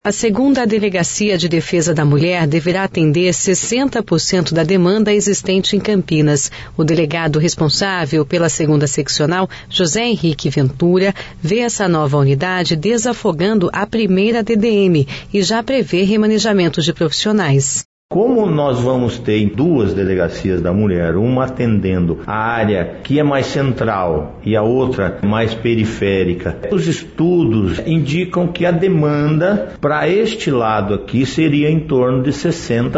A segunda Delegacia de Defesa da Mulher deverá atender 60% da demanda existente em Campinas. O delegado responsável pela segunda seccional, José Henrique Ventura, vê essa nova unidade desafogando a primeira DDM e já prevê remanejamento de profissionais. Como nós vamos ter duas delegacias da mulher, uma atendendo a área que é mais central e a outra mais periférica, os estudos indicam que a demanda para este lado aqui seria em torno de 60% a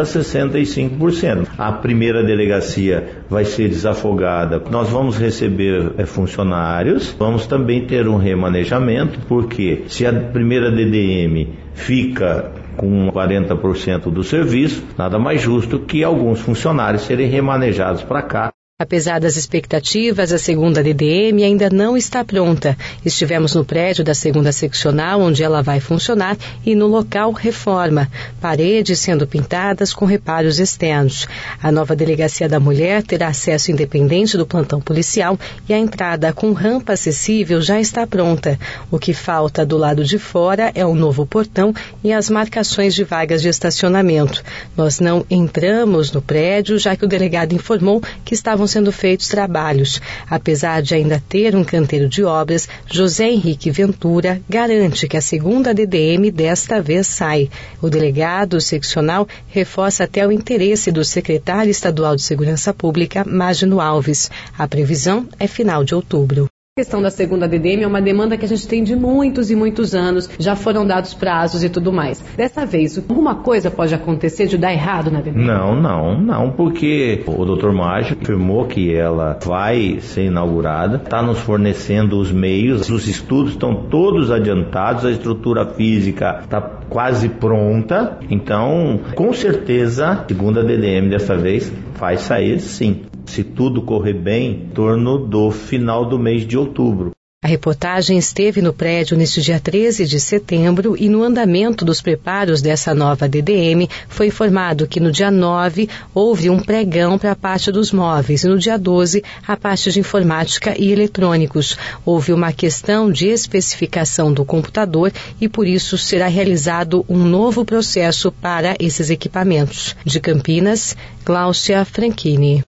65%. A primeira delegacia vai ser desafogada, nós vamos receber funcionários, vamos também ter um remanejamento, porque se a primeira DDM fica com 40% do serviço, nada mais justo que alguns funcionários serem remanejados para cá. Apesar das expectativas, a segunda DDM ainda não está pronta. Estivemos no prédio da segunda seccional, onde ela vai funcionar, e no local reforma, paredes sendo pintadas com reparos externos. A nova Delegacia da Mulher terá acesso independente do plantão policial e a entrada com rampa acessível já está pronta. O que falta do lado de fora é o novo portão e as marcações de vagas de estacionamento. Nós não entramos no prédio, já que o delegado informou que estavam sendo feitos trabalhos. Apesar de ainda ter um canteiro de obras, José Henrique Ventura garante que a segunda DDM desta vez sai. O delegado seccional reforça até o interesse do secretário estadual de Segurança Pública, Magno Alves. A previsão é final de outubro. A questão da segunda DDM é uma demanda que a gente tem de muitos e muitos anos, já foram dados prazos e tudo mais. Dessa vez, alguma coisa pode acontecer de dar errado na DDM? Não, porque o Dr. Magno afirmou que ela vai ser inaugurada, está nos fornecendo os meios, os estudos estão todos adiantados, a estrutura física está quase pronta, então, com certeza, a segunda DDM dessa vez vai sair sim. Se tudo correr bem, em torno do final do mês de outubro. A reportagem esteve no prédio neste dia 13 de setembro e no andamento dos preparos dessa nova DDM foi informado que no dia 9 houve um pregão para a parte dos móveis e no dia 12 a parte de informática e eletrônicos. Houve uma questão de especificação do computador e por isso será realizado um novo processo para esses equipamentos. De Campinas, Cláudia Franchini.